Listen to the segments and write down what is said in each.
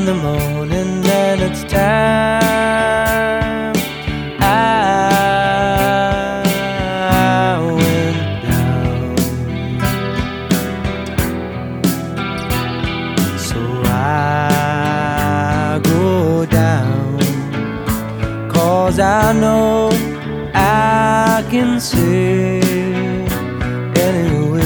the morning and it's time I went down. So I go down, 'cause I know I can see anyway.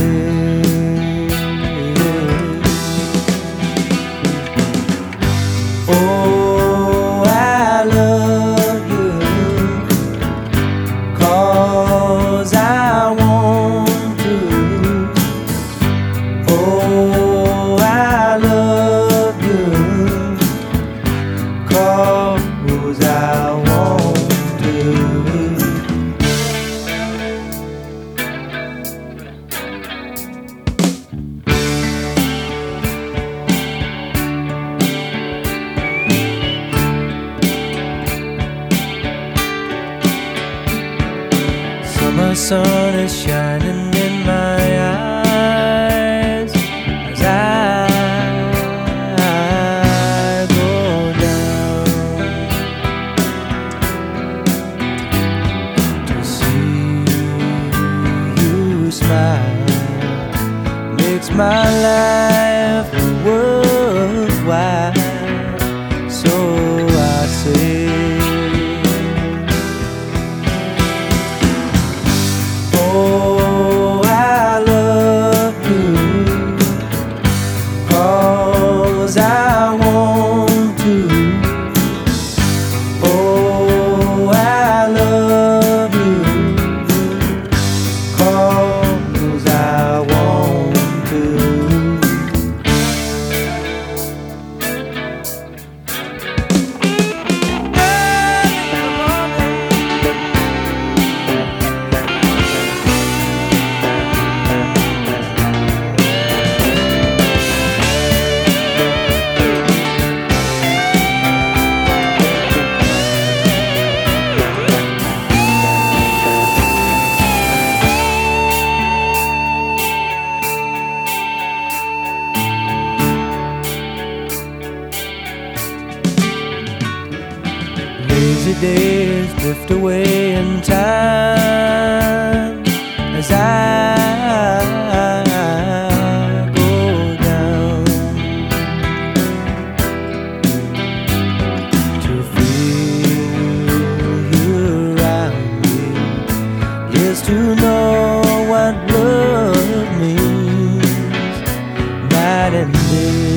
Oh, I love you, 'cause I want to. Oh, I love you, 'cause I want to. Summer sun is shining in my eyes as I go down to see you smile. Makes my life worthwhile, so I say, oh, I love you, 'cause I want to. Oh, I love you, 'cause I want to. Lazy days drift away in time as I go down to feel you around me. Yes, to know what love means night and day.